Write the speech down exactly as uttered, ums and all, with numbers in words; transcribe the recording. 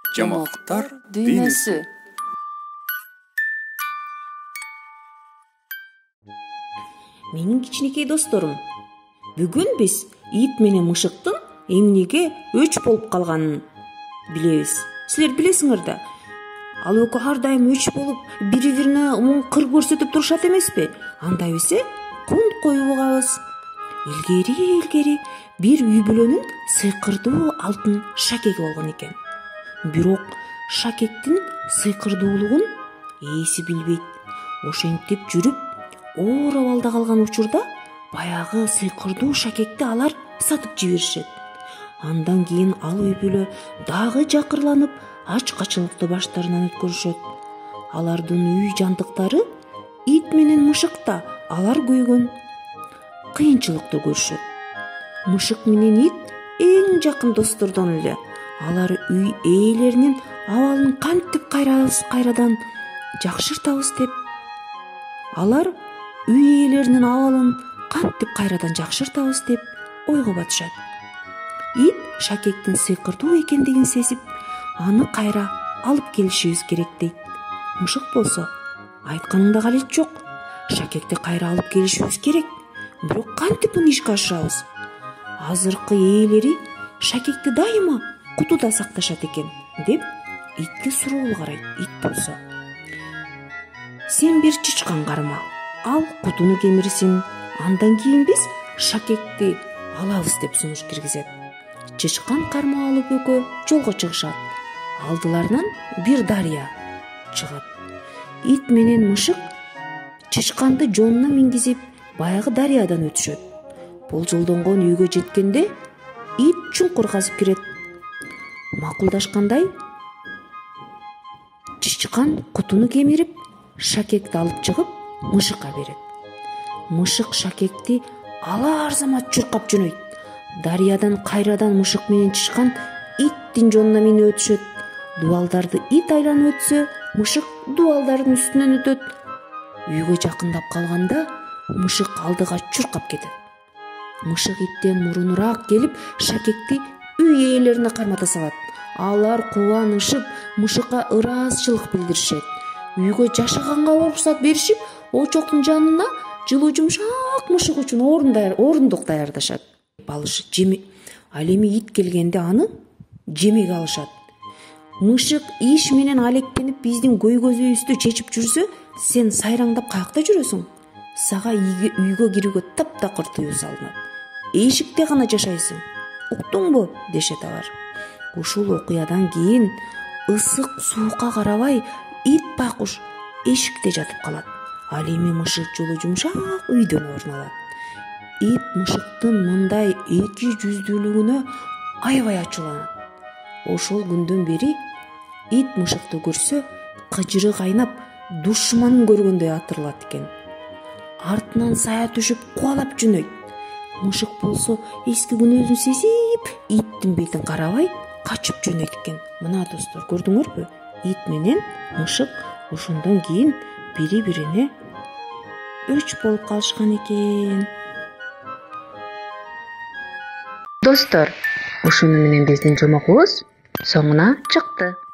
Жамоктор дүйнөсү. Менин кичинекей досторум, бүгүн биз ит менен мышыктын эмнеге өч болуп калганын билебиз. Силер билесиңер да, ал экөө ар дайым өч болуп, бири-бирине кыр көрсөтүп турушат эмеспи? Андай бизе кунт коюп угабыз. Илгери-илгери бир үй бүлөнүн сыйкырдуу алтын шакеги болгон экен. Бирок шакектин сыйкырдуулугун ээси билбейт. Ошентип жүрүп, оор абалда калган учурда баягы сыйкырдуу шакекти алар сатып жиберишет. Андан кийин ал үй бүлө дагы жакырланып, ач-качылыкты баштарынан өткөрүшөт. Алардын үй жандыктары ит менен мышыкта алар көйгөн кыйынчылыкты көрүшөт. Мышык менен ит эң жакын достордон эле. Алар үй ээлеринин абалын кантип кайрабыз кайрадан жакшыртабыз деп. Алар үй ээлеринин абалын кантип кайрадан жакшыртабыз деп ойго батышат. Ит шакектин сыйкырдуу экендигин сезип, аны кайра алып келишибиз керек дейт. Мышык болсо, айтканыңда калет жок. Шакекти кайра алып келишибиз керек. Бирок кантип муну ишке ашырабыз? Азыркы ээлери шакекти дайыма кутуда сакташат экен деп итке суроолу карайт. Ит болсо: сен бир чычкан карма, ал кутуну кемирсин, андан кийин биз шакекти алабыз деп сунуш киргизет. Чычкан карма алып экөө жолго чыгышат. Алдыларынан бир дарыя чыгат. Ит менен мышык чычканды жонуна мингизип баягы дарыядан өтүшөт. Болжолдонгон үйгө жеткенде ит чуңкур казып кирет. Макулдашкандай чычкан кутуну кемирип, шакекти алып чыгып мышыкка берет. Мышык шакекти алар замат чуркап жөнөйт. Дарыядан кайрадан мышык менен чычкан иттин жонуна минип өтүшөт. Дубалдарды ит айланып өтсө, мышык дубалдардын үстүнөн өтөт. Үйгө жакындап калганда мышык алдыга чуркап кетет. Мышык иттен мурунураак келип, шакекти үй ээлерине кармата салат. Алар кубанышып, мышыкка ыраазычылык билдиришет. Үйгө жашаганга уруксат беришип, очоктун жанына жылуу жумшак мышык үчүн орундук даярдашат. Алышы жеме. Ал эми ит келгенде аны жемеге алышат. Мышык иш менен алектенип биздин көйгөзүбүздү чечип жүрсө, сен сайраңдап каякта жүрөсүң? Сага үйгө кирүүгө таптакыр тыюу салынат. Эшикте гана жашайсың. Уктуңбу? Дешет алар. Ушул окуядан кийин ысык суукка карабай ит байкуш эшикте жатып калат. Ал эми мышык жолу жумшак үйдөн орун алат. Ит мышыктын мындай эки жүздүүлүгүнө аябай ачууланат. Ошол күндөн бери ит мышыкты көрсө, кыжыры кайнап, душманын көргөндөй атырылат экен. Артынан сая түшүп кубалап жөнөйт. Мышык болсо эски күнөөсүн сезип, иттин бетин карабай качып жөнөйт экен. Мына достор, көрдүңөрбү? Ит менен мышык ошондон кийин бири-бирине өч болуп калышкан экен. Достор, ушуну менен биздин жомогубуз соңуна чыкты.